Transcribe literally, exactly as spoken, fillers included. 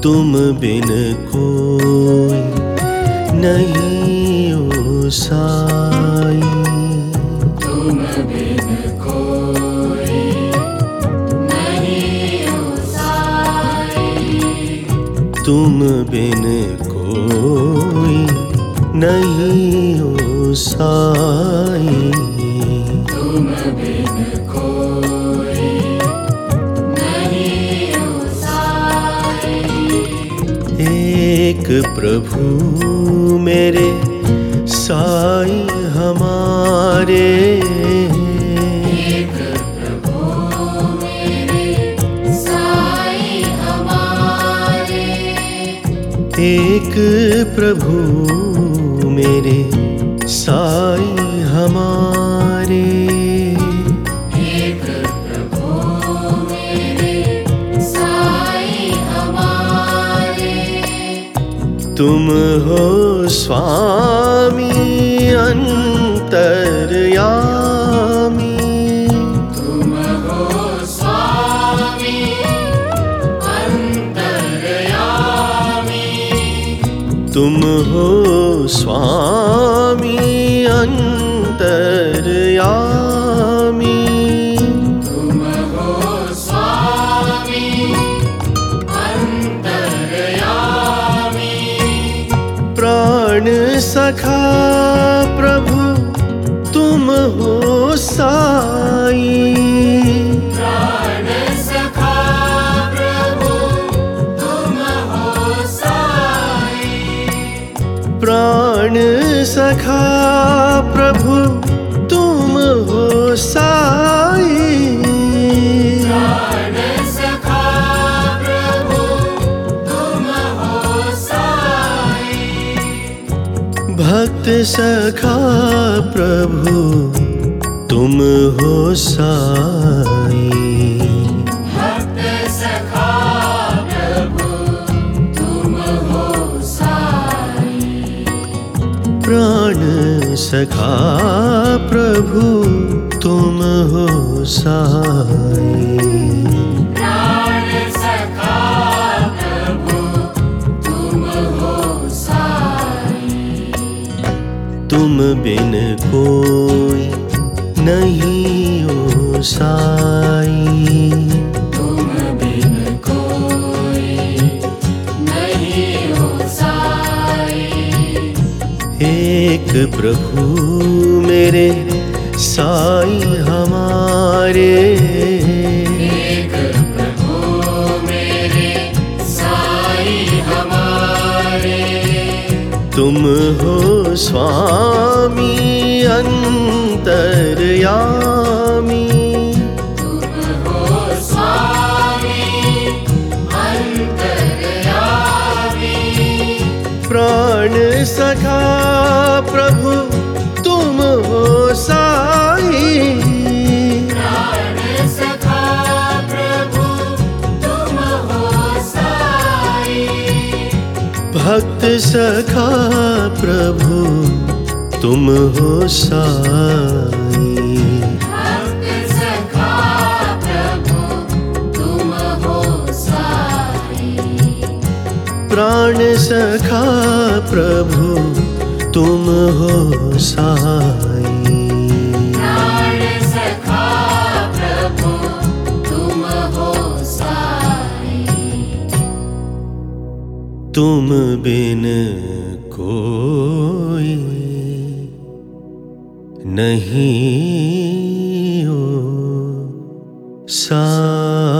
तुम बिन कोई नहीं ओ साई। तुम बिन कोई नहीं ओ साई। तुम बिन कोई नहीं ओ साई। तुम बिन कोई नहीं ओ साई। एक प्रभु मेरे साई हमारे। एक प्रभु मेरे साई हमारे। एक प्रभु मेरे साई हमारे। एक प्रभु मेरे साई हमारे। तुम हो स्वामी अंतर्यामी। तुम हो स्वामी अंतर्यामी। तुम हो स्वामी अंतर्यामी। तुम हो स्वामी अंतर्यामी। प्राण सखा प्रभु तुम हो साई। प्राण सखा प्रभु तुम हो साई। प्राण सखा प्रभु तुम हो साई। प्राण सखा प्रभु तुम हो साई। भक्त सखा प्रभु तुम हो साई। भक्त सखा प्रभु तुम हो साई। प्राण सखा प्रभु तुम हो साई। प्राण सखा प्रभु तुम हो साई। तुम बिन कोई नहीं ओ साई। तुम बिन कोई नहीं हो साई। एक प्रभु मेरे साई हमारे। एक प्रभु मेरे साई हमारे। तुम हो स्वामी अंतर्यामी। तुम हो स्वामी अंतर्यामी। प्राण सखा प्रभु तुम हो साई। प्राण सखा प्रभु तुम हो साई। भक्त सखा प्रभु तुम हो साई। भक्त सखा प्रभु तुम हो साई। प्राण सखा प्रभु तुम हो साई। प्राण सखा प्रभु तुम हो साई। तुम बिन कोई नहीं हो साई।